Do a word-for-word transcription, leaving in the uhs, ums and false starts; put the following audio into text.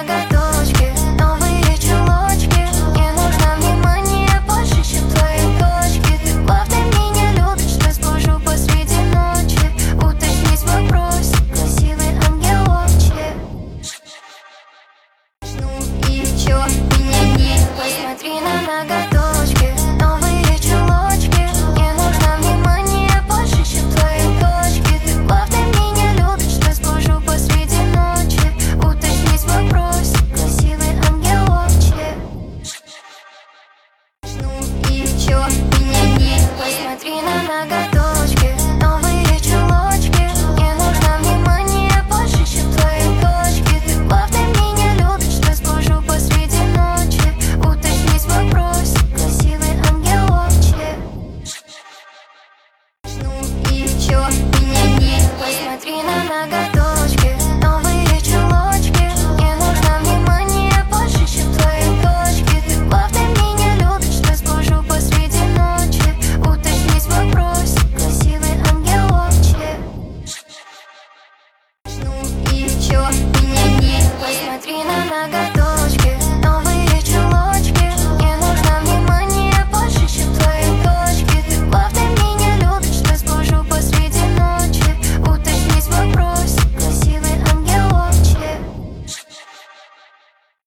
ноготочки, новые чулочки. Мне нужно внимание больше, чем твои точки. Ты правда меня любишь, разбужу посреди ночи. Уточнить вопрос, красивый ангелочек. Ну и чё, меня не посмотри на ноготочки, новые чулочки. Мне нужно внимание больше, чем твои точки. Ты правда меня любишь, разбужу посреди ночи. Уточнить вопрос, красивый ангелочек. Ну и чё, меня не посмотри на ноготочки, новые чулочки. Мне нужно внимание больше, чем твои точки. Ты правда меня любишь, разбужу посреди ночи. Уточнить вопрос, красивый ангелочек. Ну и чё, меня не посмотри на ноготочки, новые чулочки. Мне нужно внимание больше, чем твои точки. Ты правда меня любишь, разбужу посреди ночи. Уточнить вопрос, красивый ангелочек. Ну и чё, меня не посмотри на ноготочки.